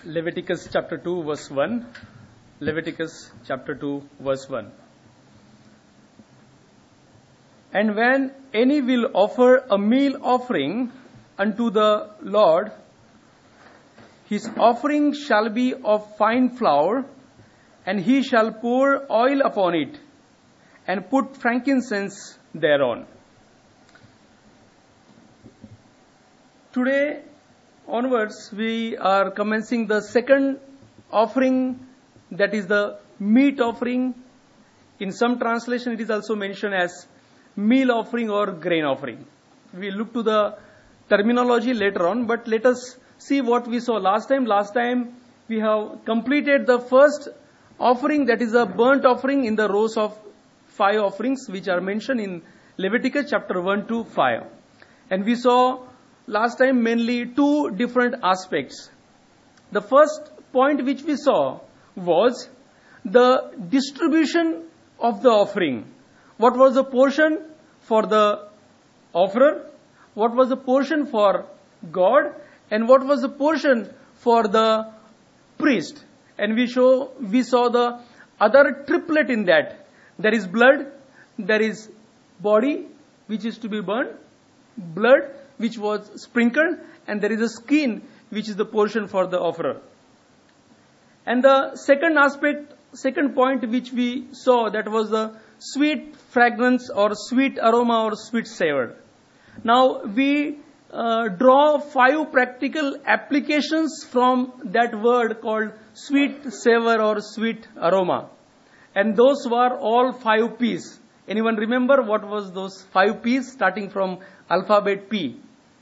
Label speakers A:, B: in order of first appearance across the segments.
A: Leviticus chapter 2 verse 1. Leviticus chapter 2 verse 1. And when any will offer a meal offering unto the Lord, his offering shall be of fine flour, and he shall pour oil upon it, and put frankincense thereon. Today onwards, we are commencing the second offering, that is the meat offering. In some translation, it is also mentioned as meal offering or grain offering. We look to the terminology later on, but let us see what we saw last time. Last time, we have completed the first offering, that is a burnt offering in the rows of 5 offerings which are mentioned in Leviticus chapter 1 to 5. And we saw last time mainly 2 different aspects. The first point which we saw was the distribution of the offering. What was the portion for the offerer? What was the portion for God? And what was the portion for the priest? And we saw the other triplet in that. There is blood, there is body which is to be burned, blood which was sprinkled, and there is a skin which is the portion for the offerer. And the second point which we saw, that was the sweet fragrance or sweet aroma or sweet savor. Now we draw 5 practical applications from that word called sweet savor or sweet aroma. And those were all 5 P's. Anyone remember what was those 5 P's starting from alphabet P?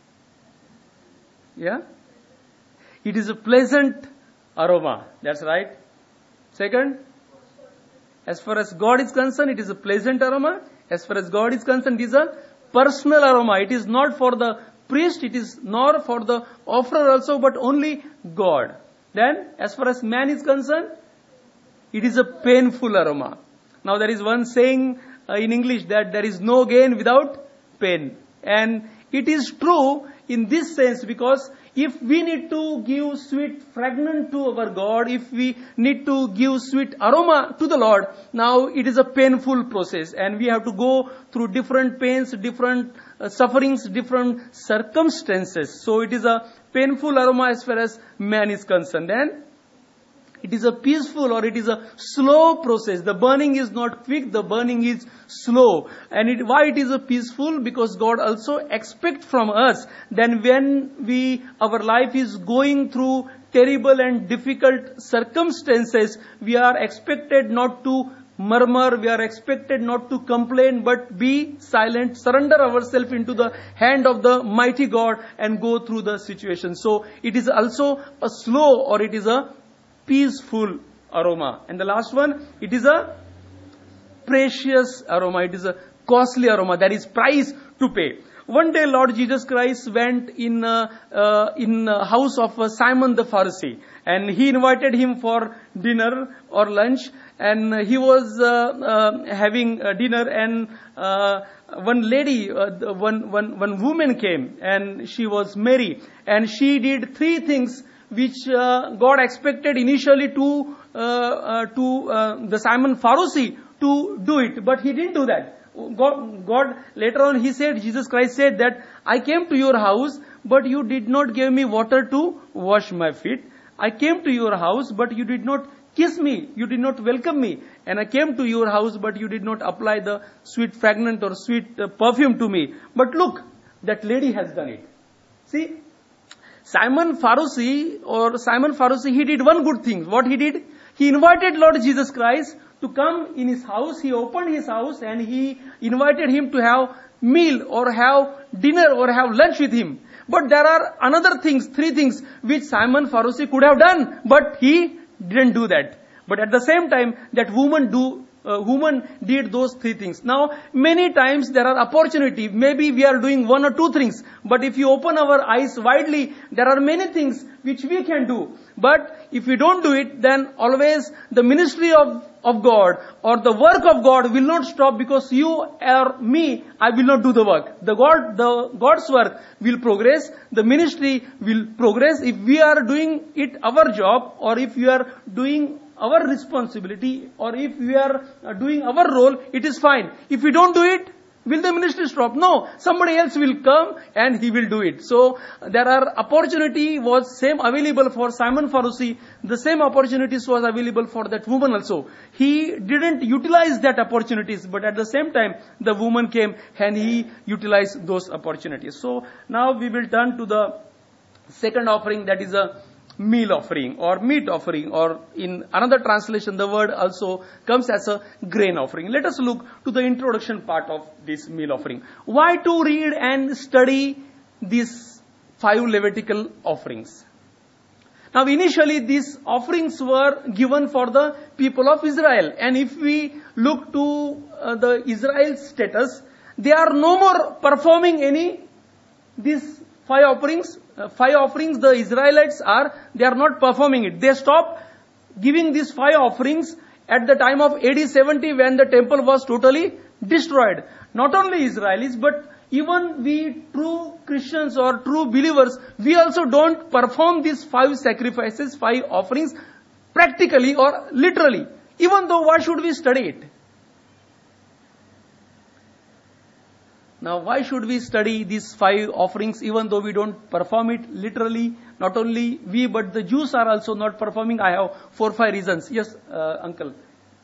A: Yeah? It is a pleasant aroma. That's right. Second, as far as God is concerned, it is a pleasant aroma. As far as God is concerned, it is a personal aroma. It is not for the priest, it is nor for the offerer also, but only God. Then, as far as man is concerned, it is a painful aroma. Now, there is one saying in English that there is no gain without pain. And it is true in this sense, because if we need to give sweet fragrance to our God, if we need to give sweet aroma to the Lord, now it is a painful process, and we have to go through different pains, different sufferings, different circumstances. So it is a painful aroma as far as man is concerned. Then it is a peaceful or it is a slow process. The burning is not quick, the burning is slow. And why it is a peaceful? Because God also expects from us that when our life is going through terrible and difficult circumstances, we are expected not to murmur, we are expected not to complain, but be silent, surrender ourselves into the hand of the mighty God and go through the situation. So it is also a slow or it is a peaceful aroma. And the last one, it is a precious aroma. It is a costly aroma. There is price to pay. One day, Lord Jesus Christ went in house of Simon the Pharisee, and he invited him for dinner or lunch. And he was having dinner, and one lady, one woman came, and she was Mary, and she did 3 things which God expected initially to the Simon Pharisee to do it, but he didn't do that. God later on Jesus Christ said that I came to your house, but you did not give me water to wash my feet. I came to your house, but you did not kiss me, you did not welcome me. And I came to your house, but you did not apply the sweet fragrance or sweet perfume to me. But look, that lady has done it. See, Simon Pharisee, he did one good thing. What he did? He invited Lord Jesus Christ to come in his house. He opened his house and he invited him to have meal or have dinner or have lunch with him. But there are another things, 3 things which Simon Pharisee could have done, but he didn't do that. But at the same time, that woman did those 3 things. Now, many times there are opportunity. Maybe we are doing 1 or 2 things. But if you open our eyes widely, there are many things which we can do. But if we don't do it, then always the ministry of of God or the work of God will not stop because you or me, I will not do the work. The God's work will progress. The ministry will progress. If we are doing it our job, or if we are doing our responsibility, or if we are doing our role, it is fine. If we don't do it, will the ministry stop? No. Somebody else will come and he will do it. So there are opportunity was same available for Simon Pharisee. The same opportunities was available for that woman also. He didn't utilize that opportunities, but at the same time the woman came and he utilized those opportunities. So now we will turn to the second offering, that is a meal offering or meat offering, or in another translation the word also comes as a grain offering. Let us look to the introduction part of this meal offering. Why to read and study these 5 Levitical offerings? Now initially these offerings were given for the people of Israel, and if we look to the Israel status, they are no more performing these 5 offerings. 5 offerings the Israelites they are not performing it. They stopped giving these 5 offerings at the time of AD 70 when the temple was totally destroyed. Not only Israelis, but even we true Christians or true believers, we also don't perform these 5 sacrifices, 5 offerings practically or literally. Even though, why should we study it? Now, why should we study these 5 offerings even though we don't perform it literally? Not only we, but the Jews are also not performing. I have 4 or 5 reasons. Yes, uncle.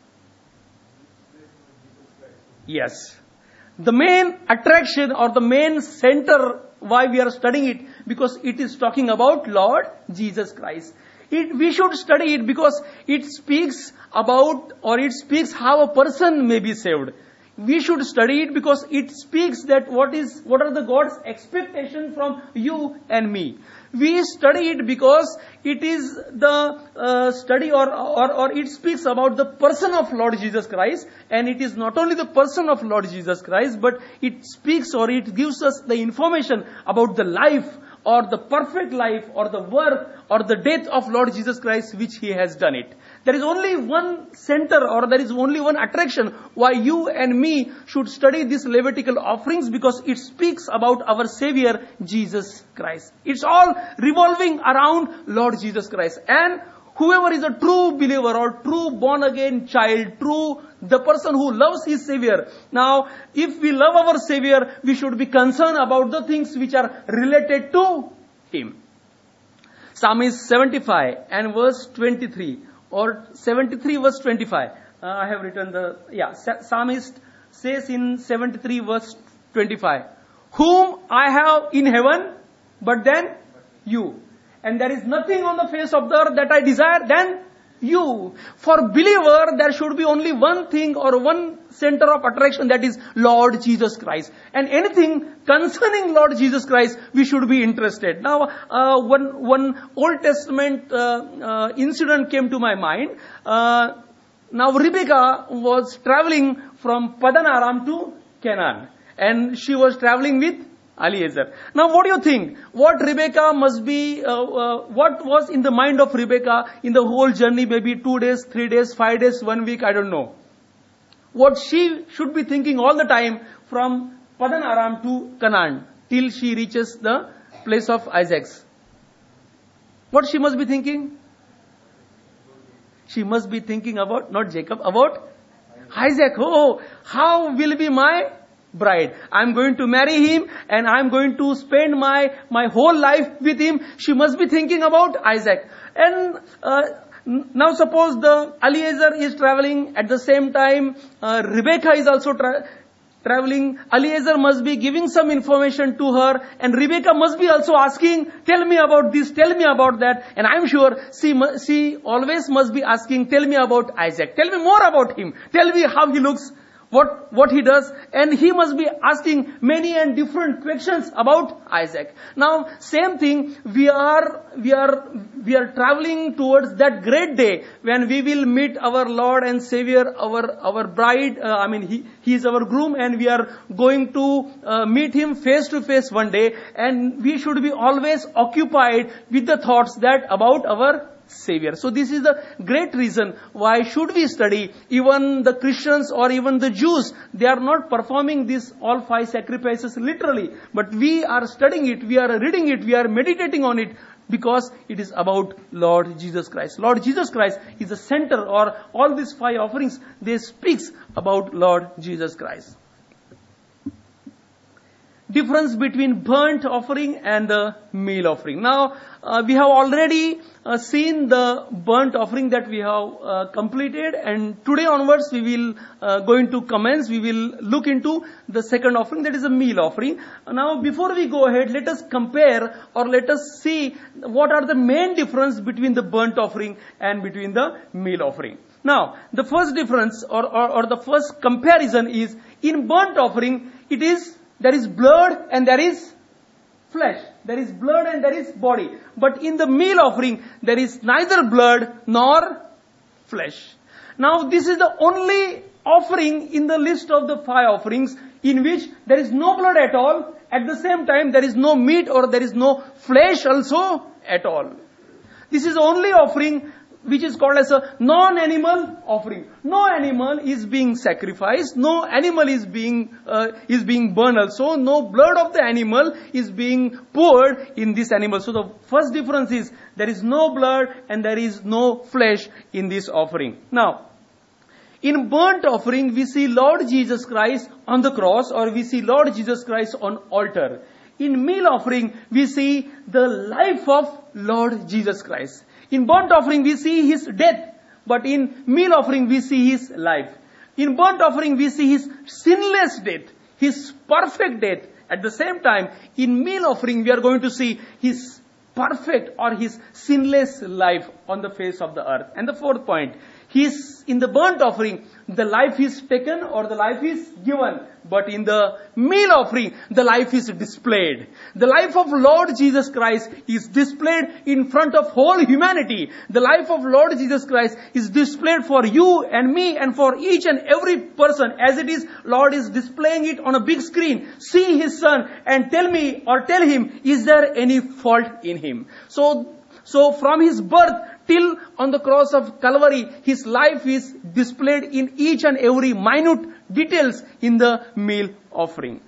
A: Yes. The main attraction or the main center why we are studying it, because it is talking about Lord Jesus Christ. We should study it because it speaks about, or it speaks how a person may be saved. We should study it because it speaks that what are the God's expectation from you and me. We study it because it is the study or it speaks about the person of Lord Jesus Christ, and it is not only the person of Lord Jesus Christ, but it speaks or it gives us the information about the life or the perfect life or the work or the death of Lord Jesus Christ which He has done it. There is only one center or there is only one attraction why you and me should study these Levitical offerings, because it speaks about our Savior Jesus Christ. It's all revolving around Lord Jesus Christ. And whoever is a true believer or true born again child, the person who loves his Savior. Now, if we love our Savior, we should be concerned about the things which are related to Him. Psalm 75 and verse 23 or 73 verse 25. I have written Psalmist says in 73 verse 25, whom I have in heaven, but then you. And there is nothing on the face of the earth that I desire than you. For believer, there should be only one thing or one center of attraction, that is Lord Jesus Christ. And anything concerning Lord Jesus Christ, we should be interested. Now, one Old Testament incident came to my mind. Now, Rebecca was traveling from Padan Aram to Canaan, and she was traveling with Eliezer. Now, what do you think? What Rebecca must be, what was in the mind of Rebecca in the whole journey, maybe 2 days, 3 days, 5 days, 1 week, I don't know. What she should be thinking all the time from Padan Aram to Canaan till she reaches the place of Isaac's. What she must be thinking? She must be thinking about, not Jacob, about Isaac. Oh, how will be my bride? I'm going to marry him and I'm going to spend my whole life with him. She must be thinking about Isaac. And now suppose the Eliezer is traveling at the same time, Rebecca is also traveling. Eliezer must be giving some information to her, and Rebecca must be also asking, tell me about this, tell me about that. And I'm sure she always must be asking, tell me about Isaac, tell me more about him, tell me how he looks, what he does, and he must be asking many and different questions about Isaac. Now, same thing, we are traveling towards that great day when we will meet our Lord and Savior, our bride. He is our groom, and we are going to meet Him face to face one day. And we should be always occupied with the thoughts that about our Savior. So this is the great reason why should we study. Even the Christians or even the Jews, they are not performing these all 5 sacrifices literally. But we are studying it, we are reading it, we are meditating on it, because it is about Lord Jesus Christ. Lord Jesus Christ is the center, or all these 5 offerings, they speaks about Lord Jesus Christ. Difference between burnt offering and the meal offering. Now, we have already seen the burnt offering that we have completed, and today onwards we will go into comments. We will look into the second offering, that is a meal offering. Now, before we go ahead, let us compare, or let us see what are the main difference between the burnt offering and between the meal offering. Now, the first difference or the first comparison is, in burnt offering, there is blood and there is flesh. There is blood and there is body. But in the meal offering, there is neither blood nor flesh. Now, this is the only offering in the list of the 5 offerings in which there is no blood at all. At the same time, there is no meat or there is no flesh also at all. This is the only offering which is called as a non-animal offering. No animal is being sacrificed. No animal is being burned also. No blood of the animal is being poured in this animal. So the first difference is, there is no blood and there is no flesh in this offering. Now, in burnt offering, we see Lord Jesus Christ on the cross, or we see Lord Jesus Christ on altar. In meal offering, we see the life of Lord Jesus Christ. In burnt offering, we see His death, but in meal offering, we see His life. In burnt offering, we see His sinless death, His perfect death. At the same time, in meal offering, we are going to see His perfect or His sinless life on the face of the earth. And the fourth point, in the burnt offering, the life is taken or the life is given. But in the meal offering, the life is displayed. The life of Lord Jesus Christ is displayed in front of whole humanity. The life of Lord Jesus Christ is displayed for you and me and for each and every person. As it is, Lord is displaying it on a big screen. See His Son and tell Him, is there any fault in Him? So from His birth till on the cross of Calvary, His life is displayed in each and every minute details in the meal offering.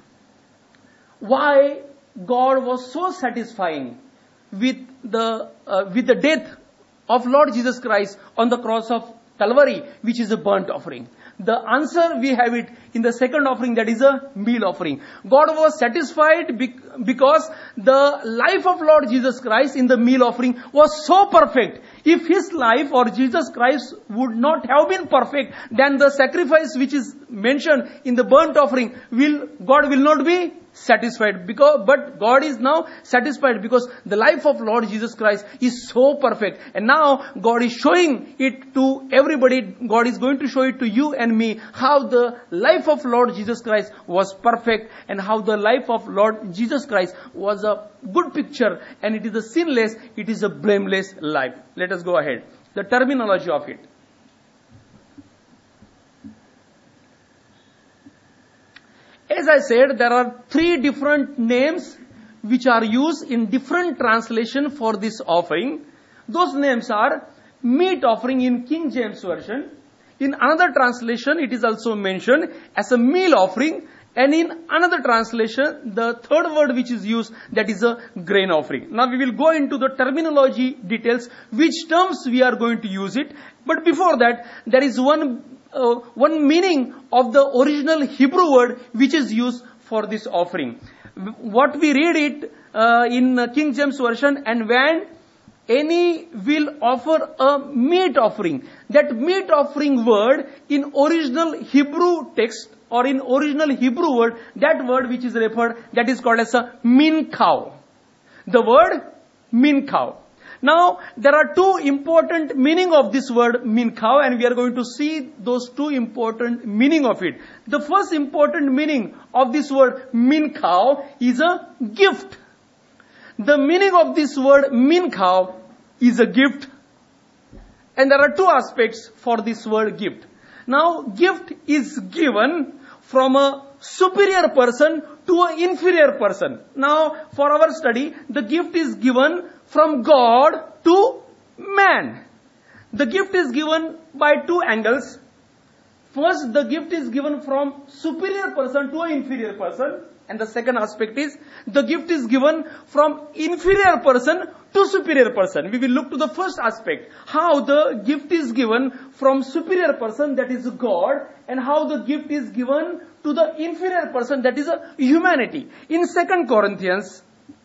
A: Why God was so satisfying with the death of Lord Jesus Christ on the cross of Calvary, which is a burnt offering? The answer, we have it in the second offering, that is a meal offering. God was satisfied because the life of Lord Jesus Christ in the meal offering was so perfect. If His life or Jesus Christ would not have been perfect, then the sacrifice which is mentioned in the burnt offering, God will not be satisfied. But God is now satisfied because the life of Lord Jesus Christ is so perfect. And now God is showing it to everybody. God is going to show it to you and me, how the life of Lord Jesus Christ was perfect and how the life of Lord Jesus Christ was a good picture, and it is a sinless, it is a blameless life. Let us go ahead. The terminology of it. As I said, there are 3 different names which are used in different translation for this offering. Those names are meat offering in King James Version. In another translation, it is also mentioned as a meal offering. And in another translation, the third word which is used, that is a grain offering. Now we will go into the terminology details, which terms we are going to use it. But before that, there is one meaning of the original Hebrew word which is used for this offering. What we read it in King James Version, and when any will offer a meat offering. That meat offering word in original Hebrew text or in original Hebrew word, that word which is referred, that is called as a minchao. The word minchao. Now, there are 2 important meaning of this word minchao, and we are going to see those 2 important meaning of it. The first important meaning of this word minchao is a gift. The meaning of this word minchao is a gift. And there are 2 aspects for this word gift. Now, gift is given from a superior person to an inferior person. Now, for our study, the gift is given from God to man. The gift is given by two angles. First, the gift is given from superior person to an inferior person. And the second aspect is, the gift is given from inferior person to superior person. We will look to the first aspect. How the gift is given from superior person, that is God, and how the gift is given to the inferior person, that is humanity. In 2 Corinthians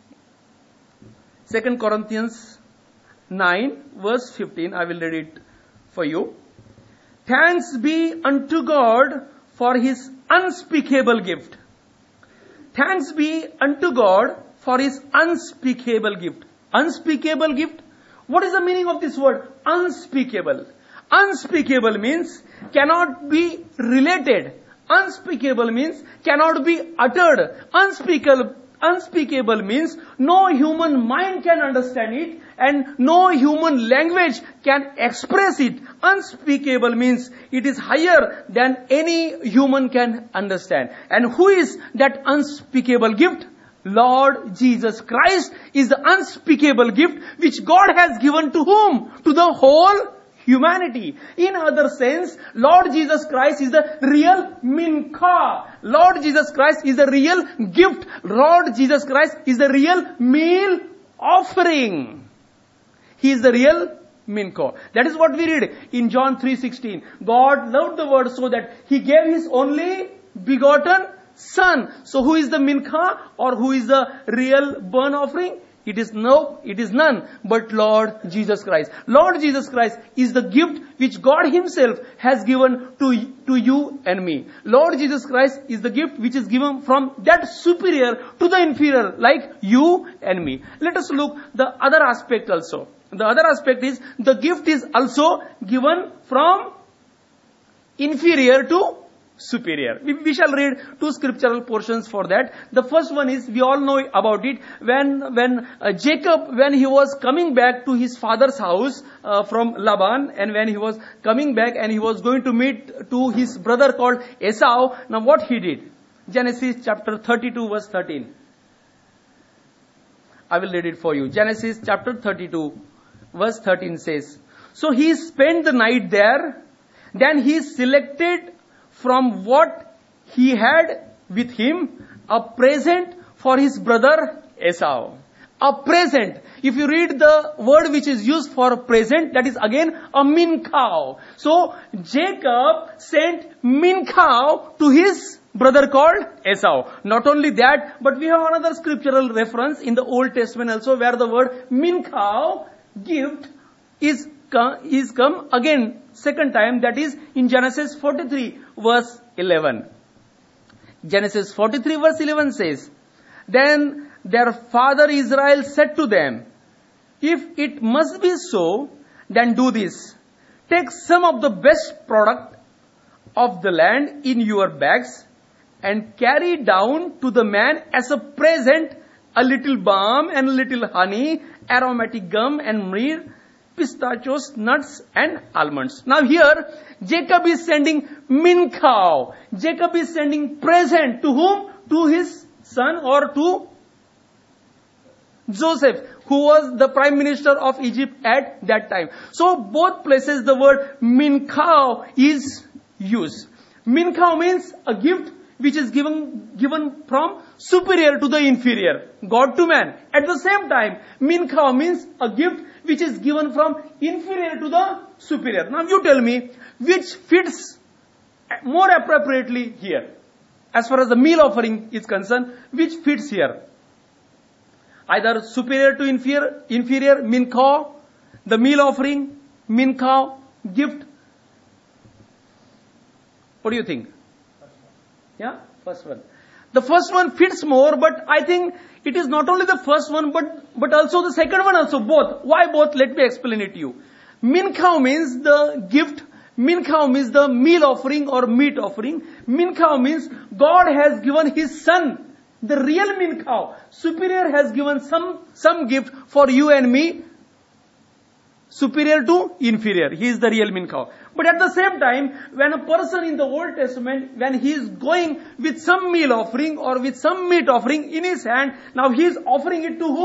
A: 9 verse 15, I will read it for you. Thanks be unto God for His unspeakable gift. Thanks be unto God for His unspeakable gift. Unspeakable gift? What is the meaning of this word? Unspeakable. Unspeakable means cannot be related. Unspeakable means cannot be uttered. Unspeakable means no human mind can understand it and no human language can express it. Unspeakable means it is higher than any human can understand. And who is that unspeakable gift? Lord Jesus Christ is the unspeakable gift which God has given to whom? To the whole humanity. In other sense, Lord Jesus Christ is the real mincha. Lord Jesus Christ is the real gift. Lord Jesus Christ is the real meal offering. He is the real mincha. That is what we read in John 3:16. God loved the world so that He gave His only begotten Son. So who is the mincha or who is the real burnt offering? It is none but Lord Jesus Christ. Lord Jesus Christ is the gift which God Himself has given to you and me. Lord Jesus Christ is the gift which is given from that superior to the inferior, like you and me. Let us look the other aspect also. The other aspect is the gift is also given from inferior to superior. We shall read two scriptural portions for that. The first one is, we all know about it, when Jacob, when he was coming back to his father's house from Laban, and when he was coming back and he was going to meet to his brother called Esau. Now what he did? Genesis chapter 32 verse 13. I will read it for you. Genesis chapter 32 verse 13 says, so he spent the night there, then he selected from what he had with him a present for his brother Esau. A present. If you read the word which is used for present, that is again a mincha. So Jacob sent mincha to his brother called Esau. Not only that, but we have another scriptural reference in the Old Testament also where the word mincha, gift, is come again second time, that is in Genesis 43 verse 11. Genesis 43 verse 11 says, then their father Israel said to them, if it must be so, then do this. Take some of the best product of the land in your bags and carry down to the man as a present a little balm and a little honey, aromatic gum and myrrh, pistachios, nuts and almonds. Now here, Jacob is sending mincha. Jacob is sending present to whom? To his son or to Joseph, who was the prime minister of Egypt at that time. So both places the word mincha is used. Mincha means a gift which is given from superior to the inferior, God to man. At the same time, mincha means a gift which is given from inferior to the superior. Now you tell me, which fits more appropriately here? As far as the meal offering is concerned, which fits here? Either superior to inferior, mincha, the meal offering, mincha, gift. What do you think? Yeah, first one. The first one fits more, but I think it is not only the first one, but also the second one also, both. Why both? Let me explain it to you. Mincha means the gift. Mincha means the meal offering or meat offering. Mincha means God has given His Son, the real mincha. Superior has given some gift for you and me, superior to inferior. He is the real mincha. But at the same time, when a person in the Old Testament, when he is going with some meal offering or with some meat offering in his hand, now he is offering it to whom?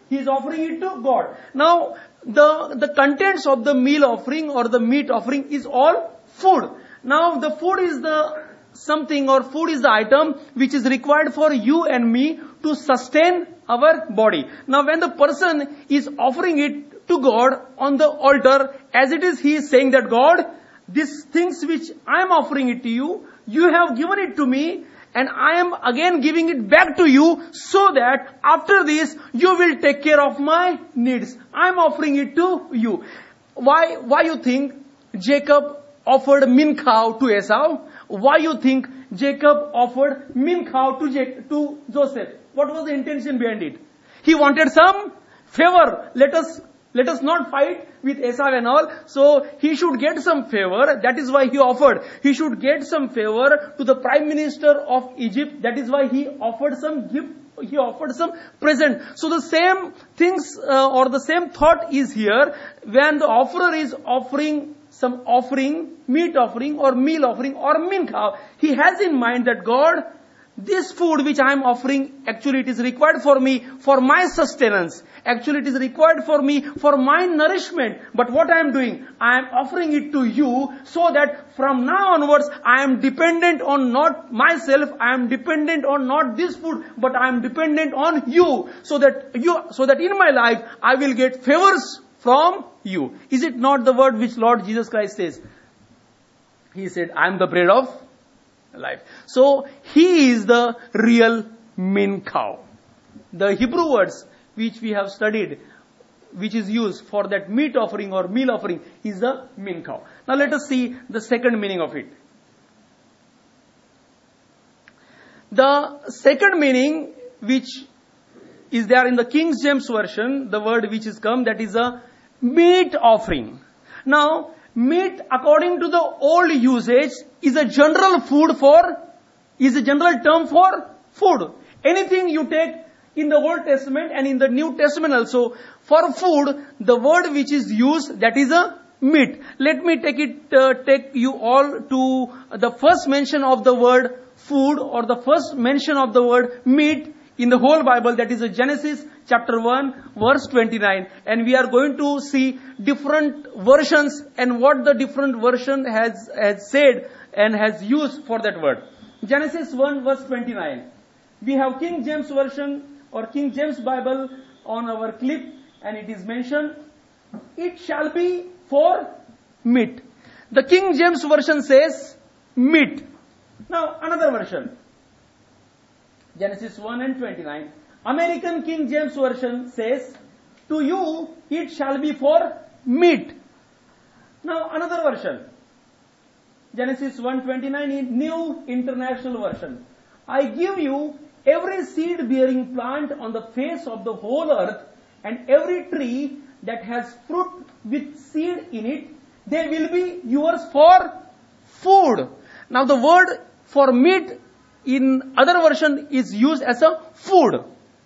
A: He is offering it to God. Now, the contents of the meal offering or the meat offering is all food. Now, the food is the something, or food is the item which is required for you and me to sustain our body. Now, when the person is offering it to God on the altar, as it is, he is saying that God, these things which I am offering it to you, you have given it to me, and I am again giving it back to you, so that after this you will take care of my needs. I am offering it to you. Why you think Jacob offered minchah to Esau? Why you think Jacob offered minchah to Joseph? What was the intention behind it? He wanted some favor. Let us not fight with Esau and all. So he should get some favor. That is why he offered. He should get some favor to the prime minister of Egypt. That is why he offered some gift. He offered some present. So the same things or the same thought is here. When the offerer is offering some offering, meat offering or meal offering or minchah, he has in mind that God, this food which I am offering, actually it is required for me, for my sustenance. Actually it is required for me, for my nourishment. But what I am doing, I am offering it to you, so that from now onwards, I am dependent on not myself, I am dependent on not this food, but I am dependent on you. So that in my life, I will get favors from you. Is it not the word which Lord Jesus Christ says? He said, I am the bread of life. So, He is the real minchah. The Hebrew words which we have studied, which is used for that meat offering or meal offering, is the minchah. Now let us see the second meaning of it. The second meaning which is there in the King James Version, the word which is come, that is a meat offering. Now, meat, according to the old usage, is a general term for food. Anything you take in the Old Testament and in the New Testament also, for food, the word which is used, that is a meat. Let me take you all to the first mention of the word food, or the first mention of the word meat in the whole Bible, that is Genesis chapter 1 verse 29. And we are going to see different versions and what the different version has said and has used for that word. Genesis 1 verse 29. We have King James Version or King James Bible on our clip, and it is mentioned, it shall be for meat. The King James Version says meat. Now another version, Genesis 1 and 29. American King James Version says, to you it shall be for meat. Now another version, Genesis 1:29 in New International Version. I give you every seed-bearing plant on the face of the whole earth, and every tree that has fruit with seed in it, they will be yours for food. Now the word for meat in other version is used as a food.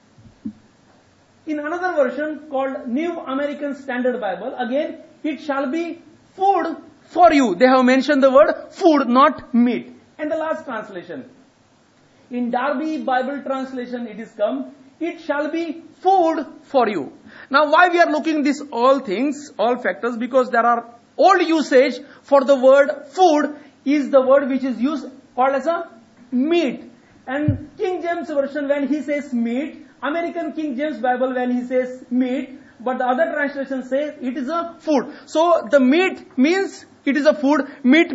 A: In another version called New American Standard Bible, again, it shall be food for you. They have mentioned the word food, not meat. And the last translation, in Darby Bible translation, it is come, it shall be food for you. Now why we are looking these all things, all factors, because there are old usage for the word food is the word which is used called as a meat. And King James Version, when he says meat, American King James Bible, when he says meat, but the other translation says it is a food. So the meat means it is a food. Meat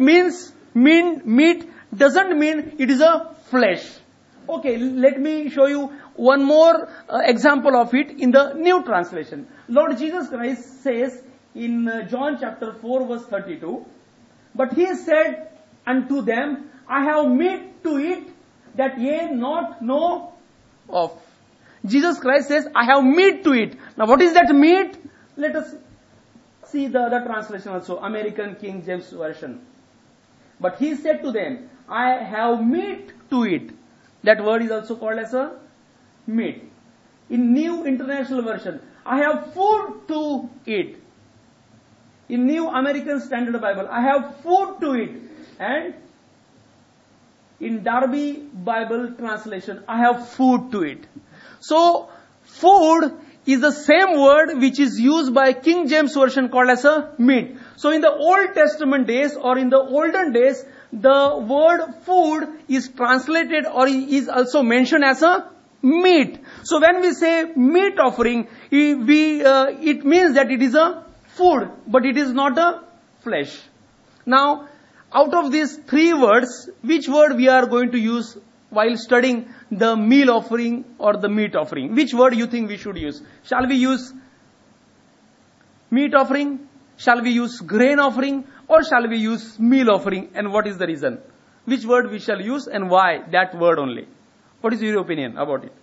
A: doesn't mean it is a flesh. Okay, let me show you one more example of it in the New Translation. Lord Jesus Christ says in John chapter 4 verse 32, but he said unto them, I have meat to eat that ye not know of. Jesus Christ says, I have meat to eat. Now what is that meat? Let us see the other translation also, American King James Version. But he said to them, I have meat to eat. That word is also called as a meat. In New International Version, I have food to eat. In New American Standard Bible, I have food to eat. And in Darby Bible translation, I have food to eat. So, food is the same word which is used by King James Version called as a meat. So in the Old Testament days or in the olden days, the word food is translated or is also mentioned as a meat. So when we say meat offering, it means that it is a food, but it is not a flesh. Now, out of these three words, which word we are going to use while studying the meal offering or the meat offering? Which word you think we should use? Shall we use meat offering? Shall we use grain offering? Or shall we use meal offering? And what is the reason? Which word we shall use and why that word only? What is your opinion about it?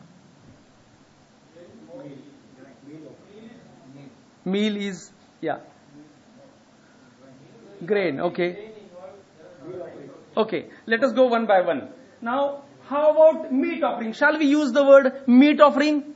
A: Meal is, grain, okay. Okay, let us go one by one. Now, how about meat offering? Shall we use the word meat offering?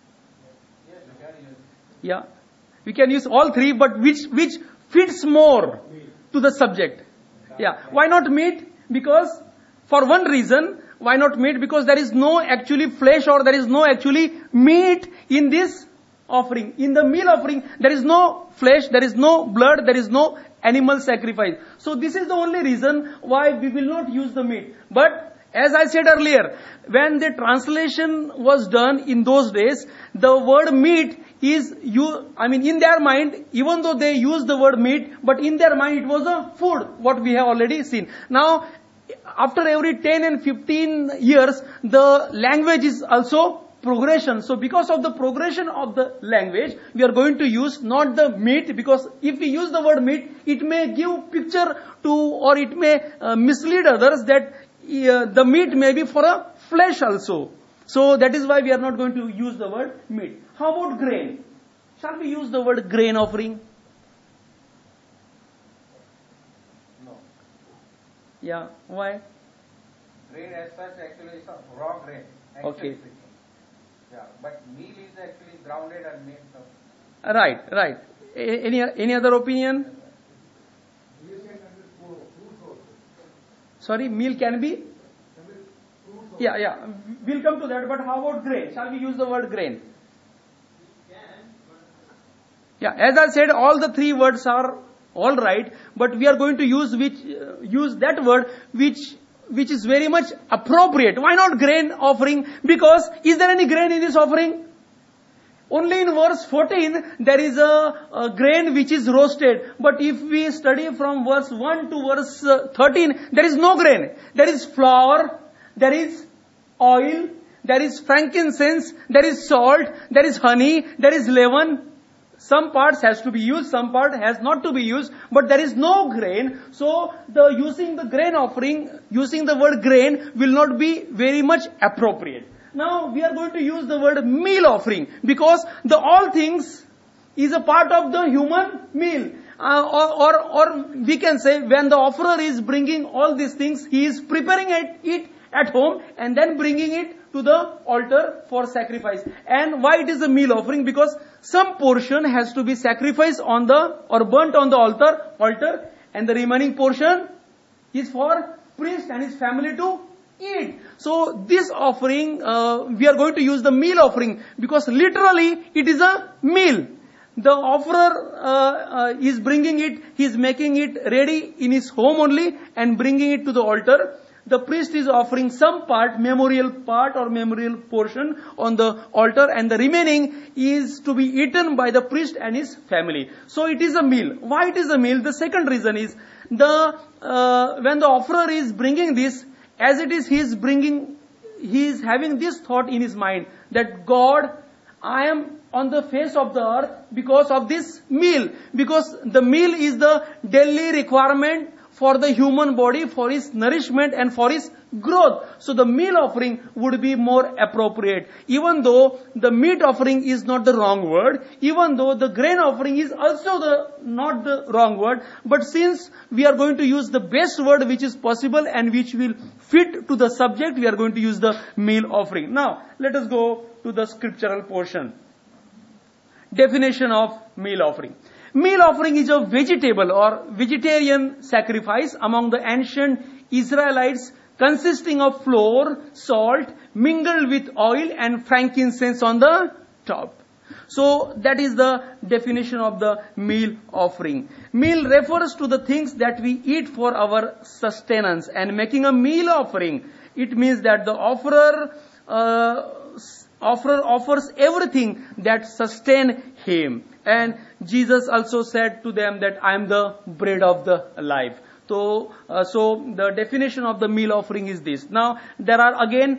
A: Yeah. We can use all three, but which fits more to the subject? Yeah. Why not meat? Because, for one reason, why not meat? Because there is no actually flesh or there is no actually meat in this offering. In the meal offering, there is no flesh, there is no blood, there is no animal sacrifice. So this is the only reason why we will not use the meat. But as I said earlier, when the translation was done in those days, the word meat is in their mind, even though they used the word meat, but in their mind it was a food, what we have already seen. Now, after every 10 and 15 years, the language is also progression. So because of the progression of the language, we are going to use not the meat, because if we use the word meat, it may give picture to, or it may mislead others that the meat may be for a flesh also. So that is why we are not going to use the word meat. How about grain? Shall we use the word grain offering?
B: No.
A: Yeah, why?
B: Grain as such actually is a raw grain.
A: Okay.
B: Speaking. Yeah, but meal is actually grounded and made of.
A: Right. Any other opinion? Sorry, meal can be? Yeah. We'll come to that, but how about grain? Shall we use the word grain? Yeah, as I said, all the three words are all right, but we are going to use that word which is very much appropriate. Why not grain offering? Because is there any grain in this offering? Only in verse 14 there is a grain which is roasted. But if we study from verse 1 to verse 13, there is no grain. There is flour, there is oil, there is frankincense, there is salt, there is honey, there is leaven. Some parts has to be used, some part has not to be used, but there is no grain. So using the grain offering, using the word grain will not be very much appropriate. Now we are going to use the word meal offering, because the all things is a part of the human meal. Or we can say, when the offerer is bringing all these things, he is preparing it at home and then bringing it to the altar for sacrifice. And why it is a meal offering? Because some portion has to be sacrificed or burnt on the altar, and the remaining portion is for priest and his family to eat. So this offering, we are going to use the meal offering, because literally it is a meal. The offerer is bringing it, he is making it ready in his home only and bringing it to the altar. The priest is offering some memorial part or memorial portion on the altar, and the remaining is to be eaten by the priest and his family. So it is a meal. Why it is a meal? The second reason is, when the offerer is bringing this, as it is he is having this thought in his mind that God, I am on the face of the earth because of this meal. Because the meal is the daily requirement for the human body, for its nourishment and for its growth. So the meal offering would be more appropriate. Even though the meat offering is not the wrong word, even though the grain offering is also not the wrong word, but since we are going to use the best word which is possible and which will fit to the subject, we are going to use the meal offering. Now, let us go to the scriptural portion. Definition of meal offering. Meal offering is a vegetable or vegetarian sacrifice among the ancient Israelites, consisting of flour, salt, mingled with oil and frankincense on the top. So that is the definition of the meal offering. Meal refers to the things that we eat for our sustenance, and making a meal offering, it means that the offerer offers everything that sustain him. And Jesus also said to them that I am the bread of the life. So the definition of the meal offering is this. Now there are again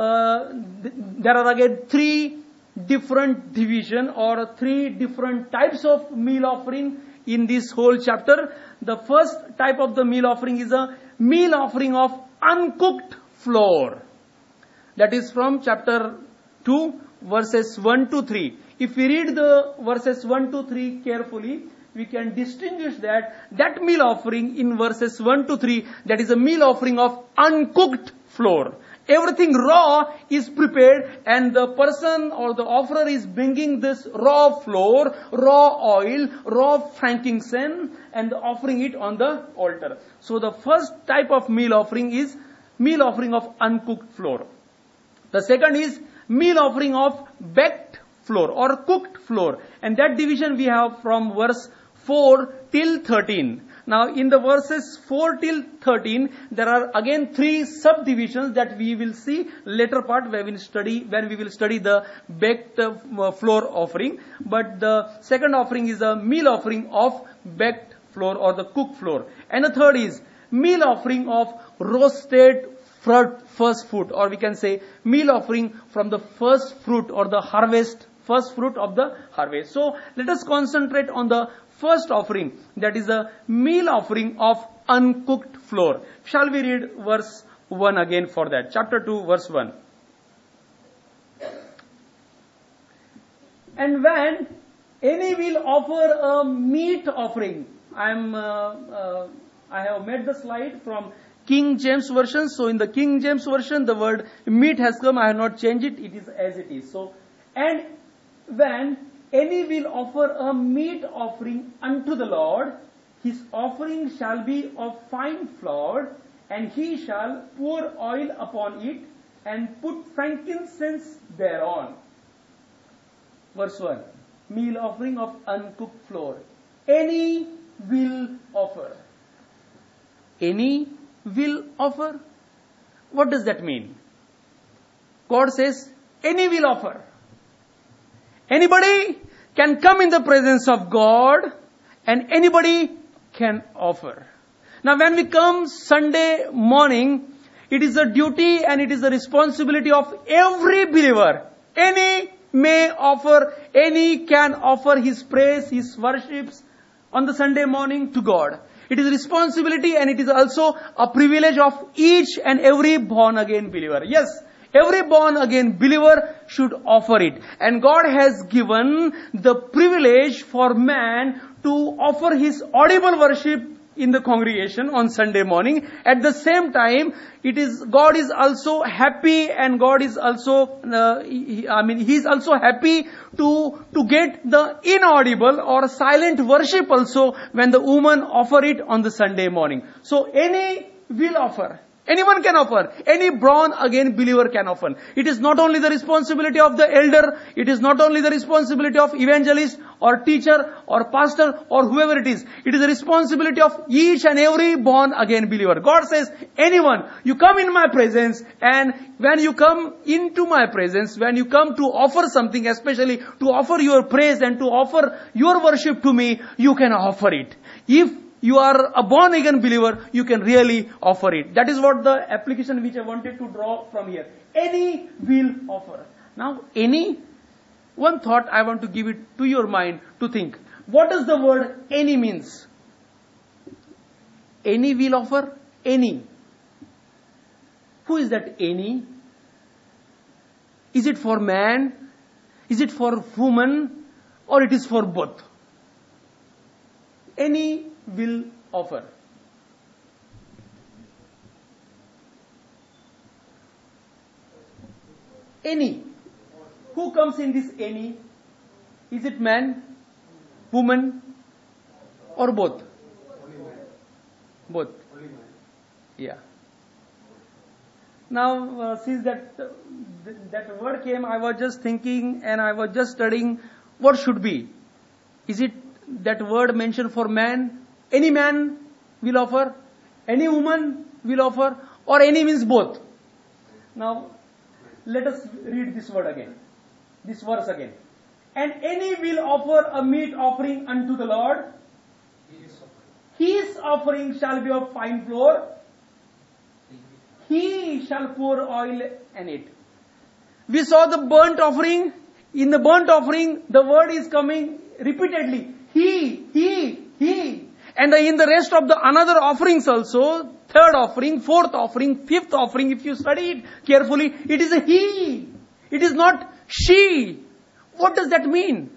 A: three different division or three different types of meal offering in this whole chapter. The first type of the meal offering is a meal offering of uncooked flour. That is from chapter 2 verses 1 to 3. If we read the verses 1 to 3 carefully, we can distinguish that meal offering in verses 1 to 3, that is a meal offering of uncooked flour. Everything raw is prepared, and the person or the offerer is bringing this raw flour, raw oil, raw frankincense, and offering it on the altar. So the first type of meal offering is meal offering of uncooked flour. The second is meal offering of baked flour or cooked flour, and that division we have from verse 4 till 13. Now in the verses 4 till 13, there are again three subdivisions that we will see later part when we will study the baked flour offering. But the second offering is a meal offering of baked flour or the cooked flour. And the third is meal offering of roasted first fruit, or we can say meal offering from the first fruit or the harvest, first fruit of the harvest. So let us concentrate on the first offering, that is a meal offering of uncooked flour. Shall we read verse 1 again for that? Chapter 2 verse 1. And when any will offer a meat offering, I have made the slide from King James Version. So in the King James Version, the word meat has come. I have not changed it. It is as it is. So, and when any will offer a meat offering unto the Lord, his offering shall be of fine flour, and he shall pour oil upon it, and put frankincense thereon. Verse 1. Meal offering of uncooked flour. Any will offer. Any will offer. What does that mean? God says, any will offer. Anybody can come in the presence of God, and anybody can offer. Now when we come Sunday morning, it is a duty and it is a responsibility of every believer. Any may offer, any can offer his praise, his worships on the Sunday morning to God. It is a responsibility and it is also a privilege of each and every born again believer. Yes, every born again believer should offer it. And God has given the privilege for man to offer his audible worship in the congregation on Sunday morning. At the same time, God is also happy, and God is also, He is also happy to get the inaudible or silent worship also when the woman offer it on the Sunday morning. So any will offer. Anyone can offer. Any born again believer can offer. It is not only the responsibility of the elder, it is not only the responsibility of evangelist or teacher or pastor or whoever it is. It is the responsibility of each and every born again believer. God says, anyone, you come in my presence, and when you come into my presence, when you come to offer something, especially to offer your praise and to offer your worship to me, you can offer it. If you are a born again believer, you can really offer it. That is what the application which I wanted to draw from here. Any will offer. Now, any, one thought I want to give it to your mind to think. What does the word any means? Any will offer? Any. Who is that any? Is it for man? Is it for woman? Or it is for both? Any will offer. Any. Who comes in this any? Is it man, woman, or both? Both. Yeah. Now, since that word came, I was just thinking and I was just studying what should be? Is it that word mentioned for man? Any man will offer? Any woman will offer? Or any means both? Now, let us read this word again. This verse again. And any will offer a meat offering unto the Lord. His offering shall be of fine flour. He shall pour oil in it. We saw the burnt offering. In the burnt offering, the word is coming repeatedly. He. And in the rest of the another offerings also, third offering, fourth offering, fifth offering, if you study it carefully, it is a he. It is not she. What does that mean?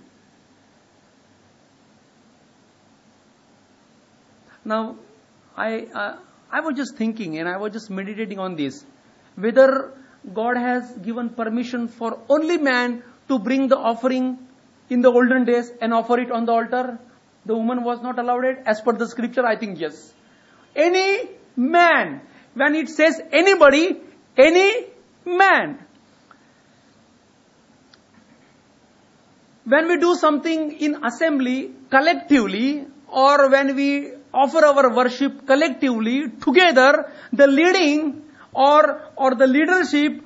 A: Now, I was just thinking and I was just meditating on this. Whether God has given permission for only man to bring the offering in the olden days and offer it on the altar. The woman was not allowed it. As per the scripture, I think yes. Any man. When it says anybody, any man. When we do something in assembly, collectively, or when we offer our worship collectively, together, the leading or the leadership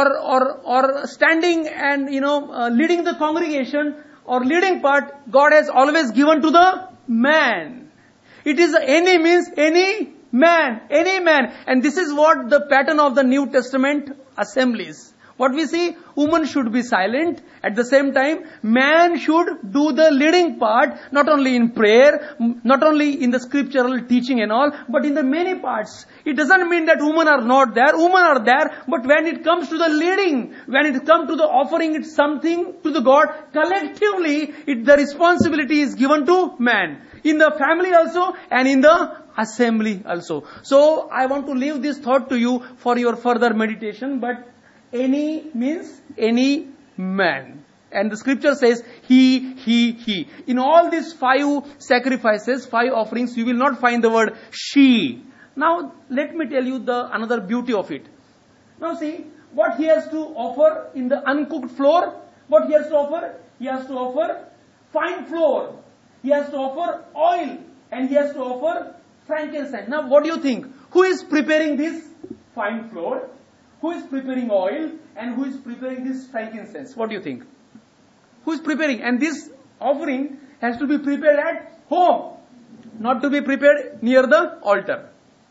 A: or standing and leading the congregation or leading part, God has always given to the man. It is any means any man. And this is what the pattern of the New Testament assemblies. What we see, woman should be silent. At the same time, man should do the leading part, not only in prayer, not only in the scriptural teaching and all, but in the many parts. It doesn't mean that women are not there. Women are there, but when it comes to the leading, when it comes to the offering it something to the God, collectively, the responsibility is given to man. In the family also, and in the assembly also. So, I want to leave this thought to you for your further meditation, but any means any man. And the scripture says he. In all these 5 sacrifices, 5 offerings, you will not find the word she. Now, let me tell you another beauty of it. Now see, what he has to offer in the uncooked flour, what he has to offer? He has to offer fine flour. He has to offer oil. And he has to offer frankincense. Now, what do you think? Who is preparing this fine flour? Who is preparing oil and who is preparing this frankincense? What do you think? Who is preparing? And this offering has to be prepared at home, not to be prepared near the altar.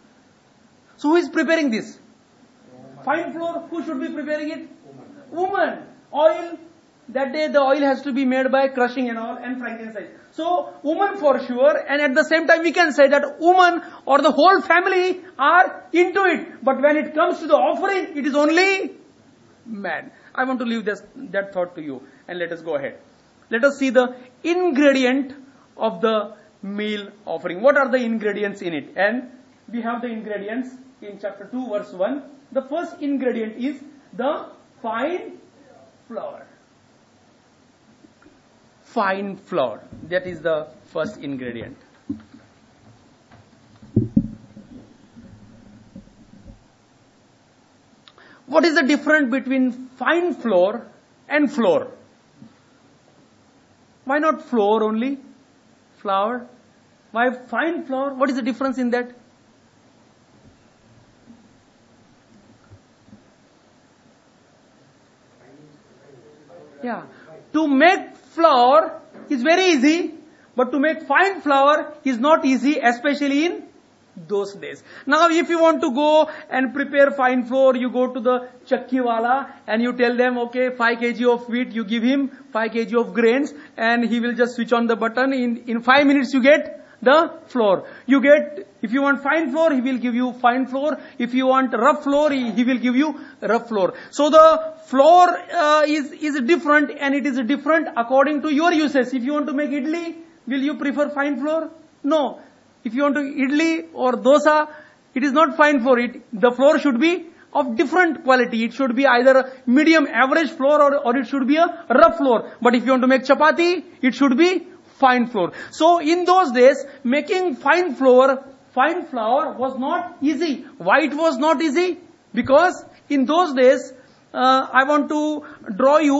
A: So who is preparing this? Fine flour, who should be preparing it? Woman. Oil, that day the oil has to be made by crushing and all, and frankincense. So, woman for sure, and at the same time we can say that woman or the whole family are into it. But when it comes to the offering, it is only man. I want to leave that thought to you, and let us go ahead. Let us see the ingredient of the meal offering. What are the ingredients in it? And we have the ingredients in chapter 2 verse 1. The first ingredient is the fine flour. Fine flour. That is the first ingredient. What is the difference between fine flour and flour? Why not flour only? Flour? Why fine flour? What is the difference in that? Yeah. To make flour is very easy, but to make fine flour is not easy, especially in those days. Now, if you want to go and prepare fine flour, you go to the chakki wala and you tell them, okay, 5 kg of wheat, you give him 5 kg of grains, and he will just switch on the button. In 5 minutes, you get the flour. If you want fine flour, he will give you fine flour. If you want rough flour, he will give you rough flour. So the flour is different, and it is different according to your uses. If you want to make idli, will you prefer fine flour? No. If you want to idli or dosa, it is not fine flour. The flour should be of different quality. It should be either a medium average flour or it should be a rough flour. But if you want to make chapati, it should be fine flour. So in those days, making fine flour was not easy. Why it was not easy? Because in those days, I want to draw you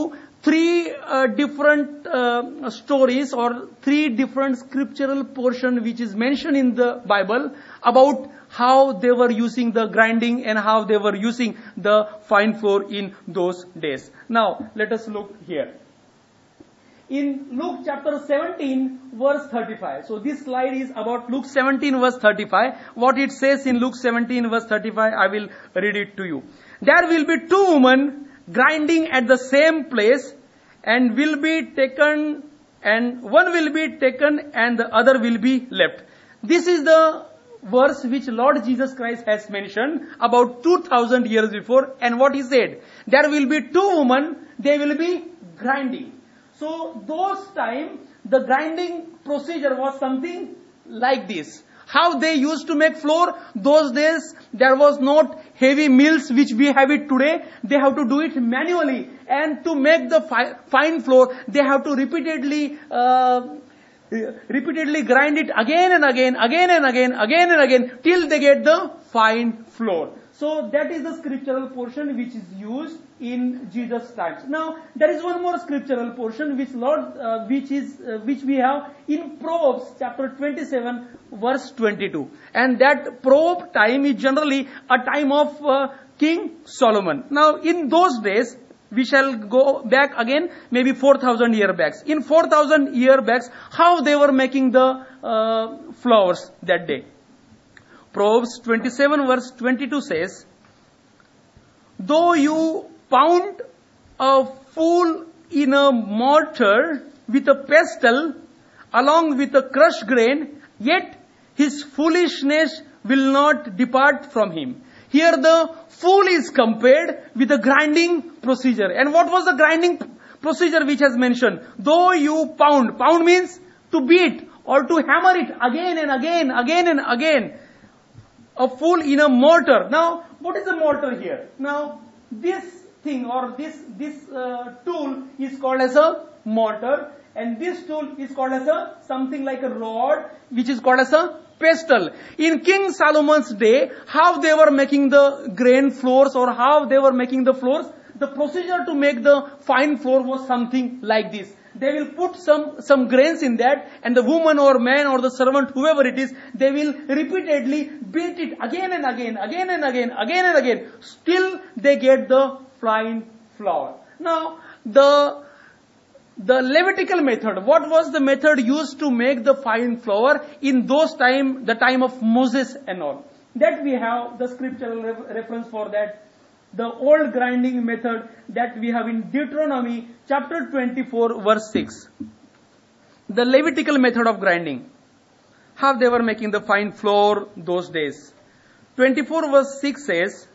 A: three different stories or three different scriptural portion which is mentioned in the Bible about how they were using the grinding and how they were using the fine flour in those days. Now, let us look here. In Luke chapter 17 verse 35. So this slide is about Luke 17 verse 35. What it says in Luke 17 verse 35, I will read it to you. There will be two women grinding at the same place and will be taken, and one will be taken and the other will be left. This is the verse which Lord Jesus Christ has mentioned about 2000 years before, and what he said, there will be two women, they will be grinding. So those time, the grinding procedure was something like this. How they used to make flour, those days there was not heavy mills which we have it today. They have to do it manually, and to make the fine flour, they have to repeatedly grind it again and again, till they get the fine flour. So that is the scriptural portion which is used in Jesus' times. Now there is one more scriptural portion which which we have in Proverbs chapter 27 verse 22, and that proverb time is generally a time of King Solomon. Now in those days, we shall go back again, maybe 4,000 year backs. In 4,000 year backs, how they were making the flours that day. Proverbs 27 verse 22 says, though you pound a fool in a mortar with a pestle along with a crushed grain, yet his foolishness will not depart from him. Here the fool is compared with the grinding procedure. And what was the grinding procedure which has mentioned? Though you pound. Pound means to beat or to hammer it again and again. A fool in a mortar. Now, what is a mortar here? Now, this thing or this tool is called as a mortar, and this tool is called as something like a rod, which is called as a pestle. In King Solomon's day, how they were making the grain flours or how they were making the flours, the procedure to make the fine flour was something like this. They will put some grains in that, and the woman or man or the servant, whoever it is, they will repeatedly beat it again and again, till they get the fine flour. Now, the Levitical method, what was the method used to make the fine flour in those time, the time of Moses and all? That we have the scriptural reference for that. The old grinding method that we have in Deuteronomy chapter 24 verse 6. The Levitical method of grinding. How they were making the fine flour those days. 24 verse 6 says,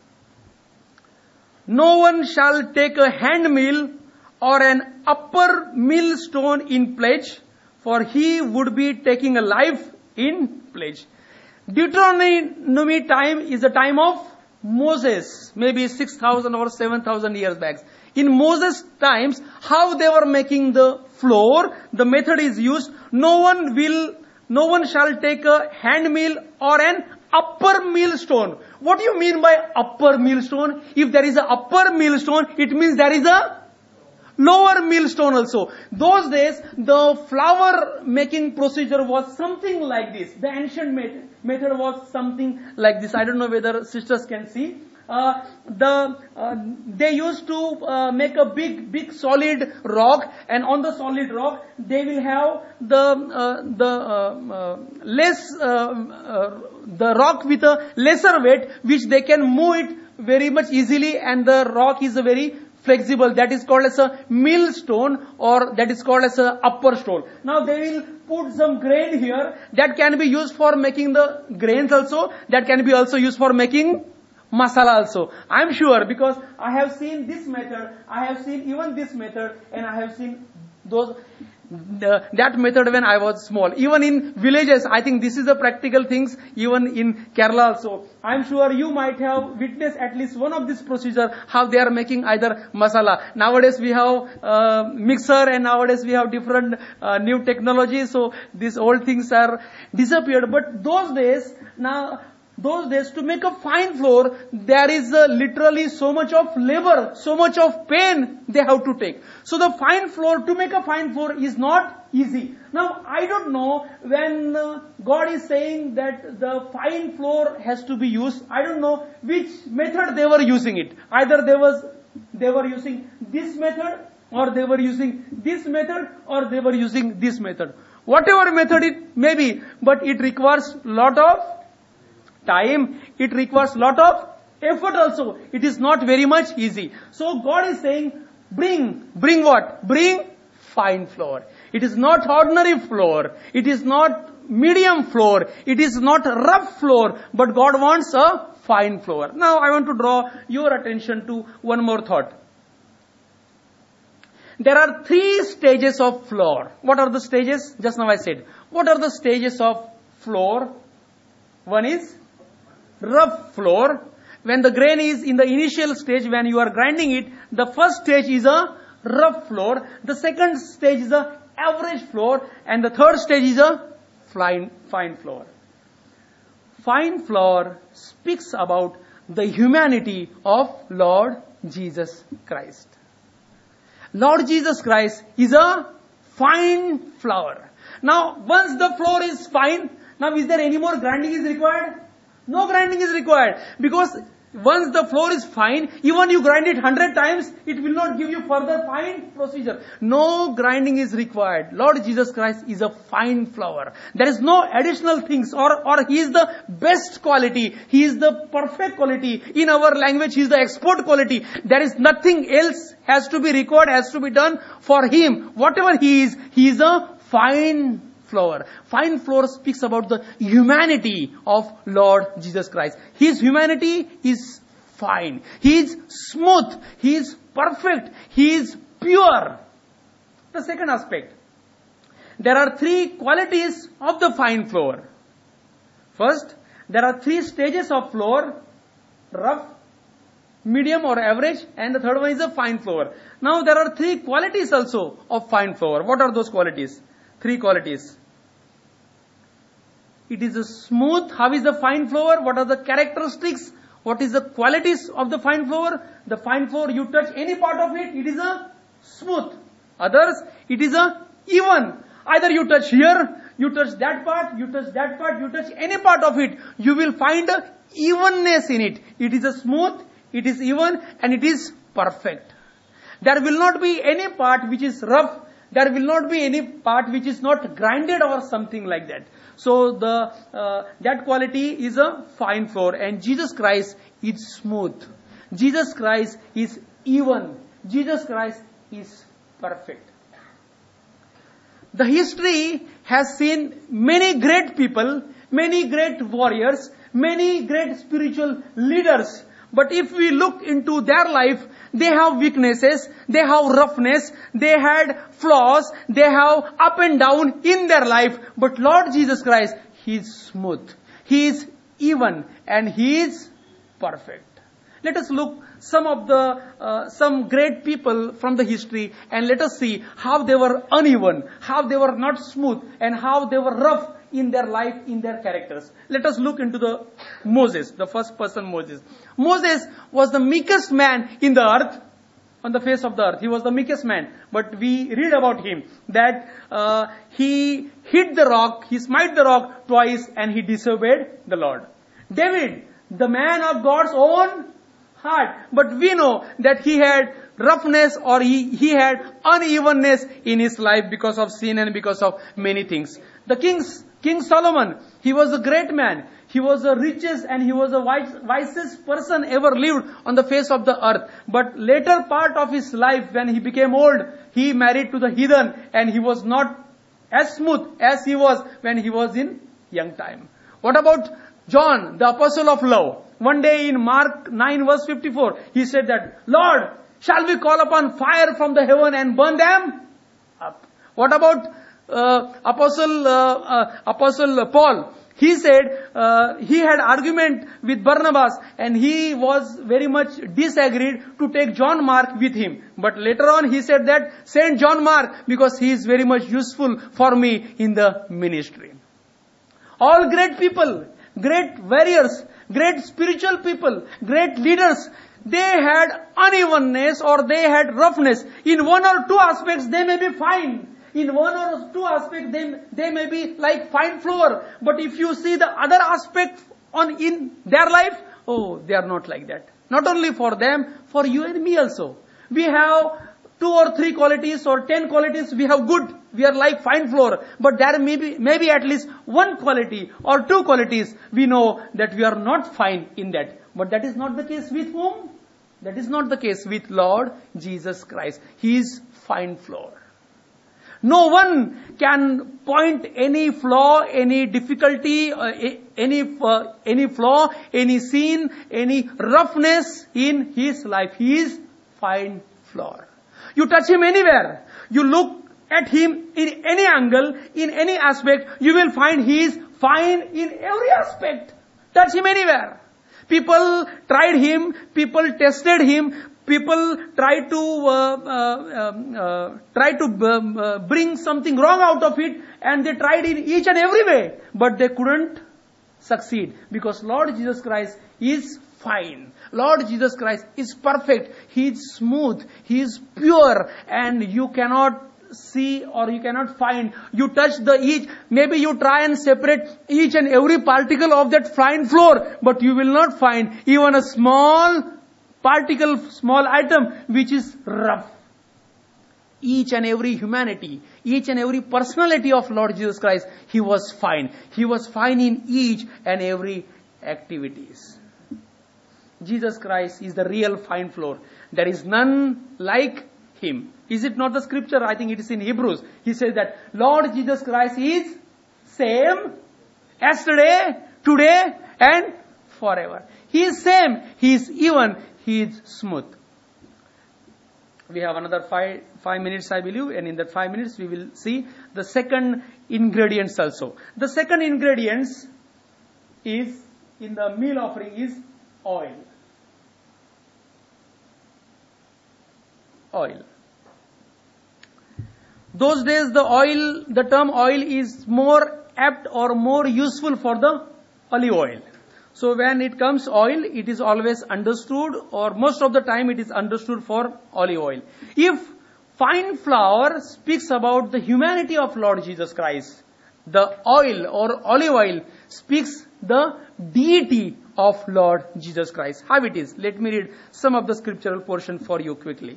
A: no one shall take a hand mill or an upper millstone in pledge, for he would be taking a life in pledge. Deuteronomy time is the time of Moses, maybe 6,000 or 7,000 years back. In Moses' times, how they were making the flour, the method is used, no one shall take a hand mill or an upper millstone. What do you mean by upper millstone? If there is an upper millstone, it means there is a lower millstone also. Those days, the flour making procedure was something like this. The ancient method was something like this. I don't know whether sisters can see. They used to make a big solid rock, and on the solid rock they will have the rock with a lesser weight, which they can move it very much easily, and the rock is a very flexible. That is called as a millstone, or that is called as a upper stone. Now they will put some grain here. That can be used for making the grains also. That can be also used for making masala also. I am sure, because I have seen this method, I have seen even this method, and I have seen that method when I was small. Even in villages, I think this is the practical things, even in Kerala also. I am sure you might have witnessed at least one of this procedure, how they are making either masala. Nowadays we have mixer, and nowadays we have different new technology, so these old things are disappeared. But those days, now those days, to make a fine floor, there is literally so much of labor, so much of pain they have to take. So the fine floor, to make a fine floor is not easy. Now, I don't know when God is saying that the fine floor has to be used, I don't know which method they were using it. Either they were using this method, or they were using this method, or they were using this method. Whatever method it may be, but it requires lot of time, it requires lot of effort also. It is not very much easy. So God is saying, bring what? Bring fine floor. It is not ordinary floor. It is not medium floor. It is not rough floor. But God wants a fine floor. Now I want to draw your attention to one more thought. There are 3 stages of floor. What are the stages? Just now I said. What are the stages of floor? One is rough floor. When the grain is in the initial stage, when you are grinding it, the first stage is a rough floor. The second stage is a average floor. And the third stage is a fine floor. Fine floor speaks about the humanity of Lord Jesus Christ. Lord Jesus Christ is a fine flour. Now, once the flour is fine, now is there any more grinding is required? No grinding is required. Because once the flour is fine, even you grind it 100 times, it will not give you further fine procedure. No grinding is required. Lord Jesus Christ is a fine flour. There is no additional things, or He is the best quality. He is the perfect quality. In our language, He is the export quality. There is nothing else has to be required, has to be done for Him. Whatever He is a fine flour. Fine flour speaks about the humanity of Lord Jesus Christ. His humanity is fine. He is smooth. He is perfect. He is pure. The second aspect. There are 3 qualities of the fine flour. First, there are 3 stages of flour. Rough, medium or average, and the third one is a fine flour. Now there are 3 qualities also of fine flour. What are those qualities? 3 qualities. It is a smooth. How is the fine flour? What are the characteristics? What is the qualities of the fine flour? The fine flour, you touch any part of it, it is a smooth. Others, it is a even. Either you touch here, you touch that part, you touch that part, you touch any part of it, you will find a evenness in it. It is a smooth, it is even, and it is perfect. There will not be any part which is rough. There will not be any part which is not grinded or something like that. So that quality is a fine flour, and Jesus Christ is smooth. Jesus Christ is even. Jesus Christ is perfect. The history has seen many great people, many great warriors, many great spiritual leaders. But if we look into their life, they have weaknesses, they have roughness, they had flaws, they have up and down in their life. But Lord Jesus Christ, He is smooth, He is even, and He is perfect. Let us look some great people from the history, and let us see how they were uneven, how they were not smooth, and how they were rough in their life, in their characters. Let us look into the Moses, the first person Moses. Moses was the meekest man in the earth, on the face of the earth. He was the meekest man. But we read about him that he hit the rock, he smite the rock twice, and he disobeyed the Lord. David, the man of God's own heart. But we know that he had roughness, or he had unevenness in his life because of sin and because of many things. The King Solomon, he was a great man. He was the richest and he was the wisest person ever lived on the face of the earth. But later part of his life, when he became old, he married to the heathen, and he was not as smooth as he was when he was in young time. What about John, the apostle of love? One day in Mark 9 verse 54, he said that, Lord, shall we call upon fire from the heaven and burn them up? What about Apostle Paul? He said he had argument with Barnabas, and he was very much disagreed to take John Mark with him. But later on he said that send John Mark because he is very much useful for me in the ministry. All great people, great warriors, great spiritual people, great leaders, they had unevenness or they had roughness. In one or two aspects they may be fine. In one or two aspects they may be like fine flour. But if you see the other aspect in their life, oh, they are not like that. Not only for them, for you and me also. We have 2 or 3 qualities or 10 qualities, we have good. We are like fine flour. But there may be at least 1 quality or 2 qualities. We know that we are not fine in that. But that is not the case with whom? That is not the case with Lord Jesus Christ. He is fine flour. No one can point any flaw, any difficulty, any flaw, any sin, any roughness in his life. He is fine flour. You touch him anywhere. You look at him in any angle, in any aspect, you will find he is fine in every aspect. Touch him anywhere. People tried him, people tested him, people tried to bring something wrong out of it, and they tried in each and every way, but they couldn't succeed, because Lord Jesus Christ is fine. Lord Jesus Christ is perfect. He is smooth. He is pure, and you cannot see or you cannot find. You touch maybe you try and separate each and every particle of that fine flour, but you will not find even a small particle, small atom which is rough. Each and every humanity, each and every personality of Lord Jesus Christ, He was fine. He was fine in each and every activities. Jesus Christ is the real fine flour. There is none like Him. Is it not the scripture? I think it is in Hebrews. He says that Lord Jesus Christ is same yesterday, today and forever. He is same. He is even. He is smooth. We have another five minutes, I believe, and in that 5 minutes we will see the second ingredients also. The second ingredients is in the meal offering is oil. Oil. Those days the term oil is more apt or more useful for the olive oil. So when it comes oil, it is always understood, or most of the time it is understood for olive oil. If fine flour speaks about the humanity of Lord Jesus Christ, the oil or olive oil speaks the deity of Lord Jesus Christ. How it is? Let me read some of the scriptural portion for you quickly.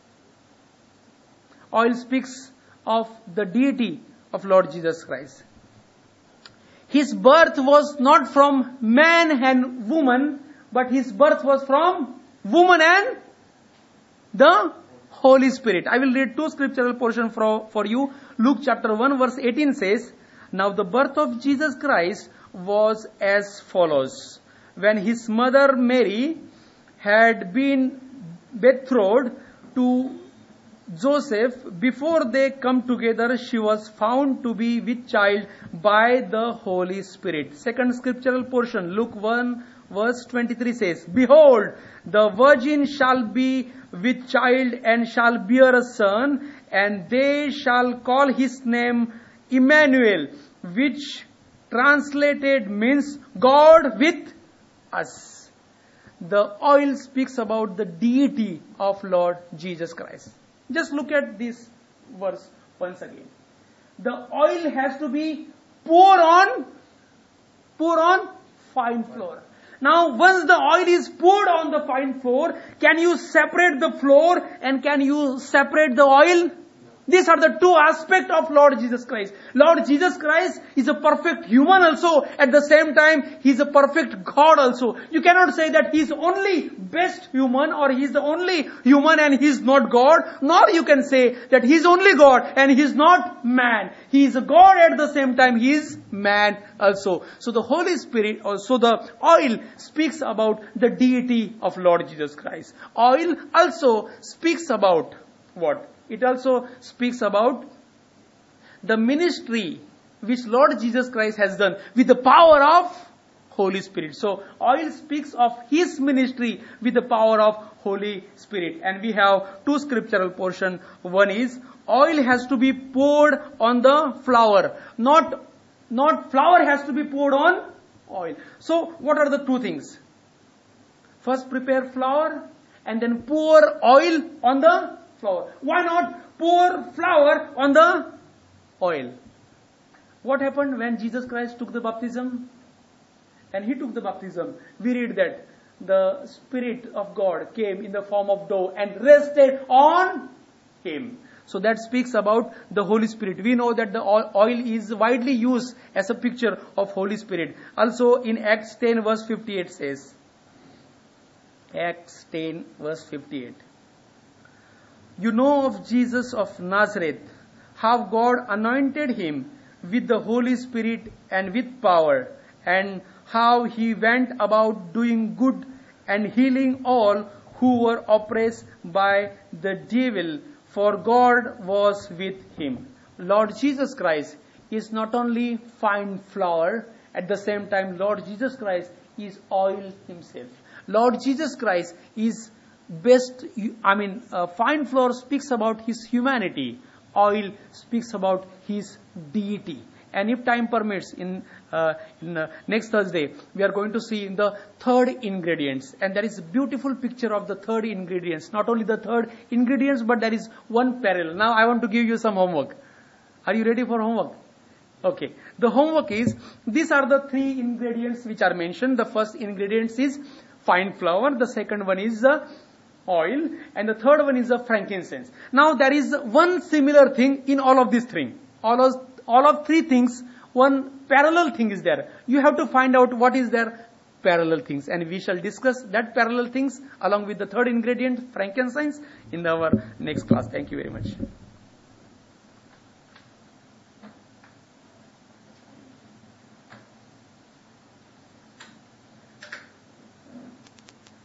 A: Oil speaks of the deity of Lord Jesus Christ. His birth was not from man and woman, but his birth was from woman and the Holy Spirit. I will read 2 scriptural portions for you. Luke chapter 1 verse 18 says, "Now the birth of Jesus Christ was as follows. When his mother Mary had been betrothed to Joseph, before they come together, she was found to be with child by the Holy Spirit." Second scriptural portion, Luke 1 verse 23 says, "Behold, the virgin shall be with child and shall bear a son, and they shall call his name Emmanuel," which translated means God with us. The oil speaks about the deity of Lord Jesus Christ. Just look at this verse once again. The oil has to be poured on fine flour. Now, once the oil is poured on the fine flour, can you separate the flour and can you separate the oil? These are the 2 aspects of Lord Jesus Christ. Lord Jesus Christ is a perfect human also. At the same time, He is a perfect God also. You cannot say that He is only best human or He is the only human and He is not God. Nor you can say that He is only God and He is not man. He is a God at the same time. He is man also. So the Holy Spirit, also the oil speaks about the deity of Lord Jesus Christ. Oil also speaks about what? It also speaks about the ministry which Lord Jesus Christ has done with the power of Holy Spirit. So oil speaks of His ministry with the power of Holy Spirit. And we have 2 scriptural portions. One is, oil has to be poured on the flour. Not flour has to be poured on oil. So what are the two things? First prepare flour and then pour oil on the flour. Why not pour flour on the oil? What happened when Jesus Christ took the baptism? And he took the baptism, we read that the Spirit of God came in the form of dove and rested on him. So that speaks about the Holy Spirit. We know that the oil is widely used as a picture of Holy Spirit. Also in Acts 10 verse 58 says, Acts 10 verse 58. You know of Jesus of Nazareth, how God anointed him with the Holy Spirit and with power, and how he went about doing good and healing all who were oppressed by the devil, for God was with him. Lord Jesus Christ is not only fine flour, at the same time Lord Jesus Christ is oil himself. Lord Jesus Christ is fine flour speaks about his humanity. Oil speaks about his deity. And if time permits, in next Thursday, we are going to see the third ingredients. And there is a beautiful picture of the third ingredients. Not only the third ingredients, but there is one parallel. Now I want to give you some homework. Are you ready for homework? Okay. The homework is, these are the three ingredients which are mentioned. The first ingredient is fine flour. The second one is oil. And the third one is frankincense. Now there is one similar thing in all of these three. All of three things, one parallel thing is there. You have to find out what is their parallel things. And we shall discuss that parallel things along with the third ingredient, frankincense, in our next class. Thank you very much.